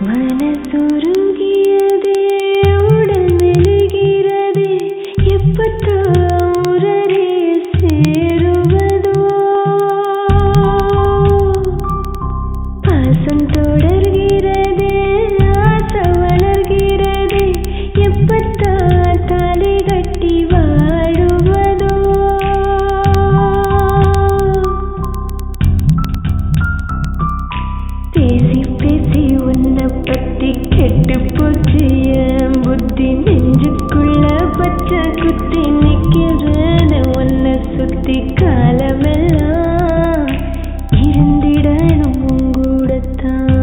மனசுருகியதே உடல் மெழுகிறதே எப்பத்தான் உறவே சேருவதோ பாசம் தொடர்கிறதே ஆசை வளர்கிறதே எப்பத்தான் தாலி கட்டி வாழுவதோ பேசி பேசி உன்னை பத்தி கெட்டு போச்சு என் புத்தி நெஞ்சுக்குள்ள பச்சை குத்தி நிக்கிறேன் உன்னை சுத்தி காலமெல்லாம் இருந்திடணும் உங்கூடத்தான்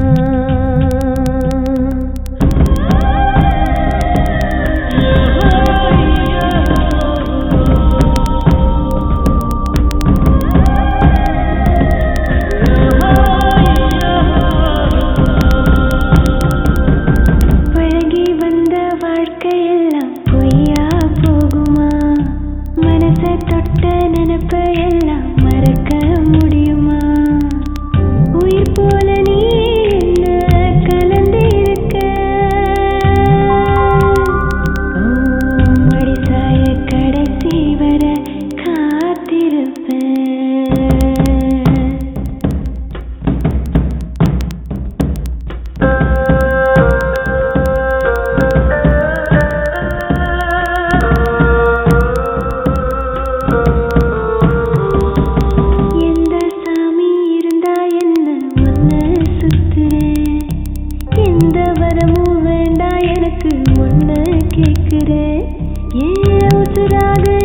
பழகி வந்த வாழ்க்கையெல்லாம் பொய்யா போகுமா மனசை தொட்ட நினைப்பையெல்லாம் மறக்க முடியுமா உயிர் போல நீ என்ன கலந்து இருக்க மடிசாய கடைசி வர காத்திருப்பேன் எந்த சாமி இருந்தா என்ன உன்னை சுத்துறேன் எந்த வரமும் வேண்டாம் எனக்கு உன்னை கேட்கிறேன் ஏன் உசுராக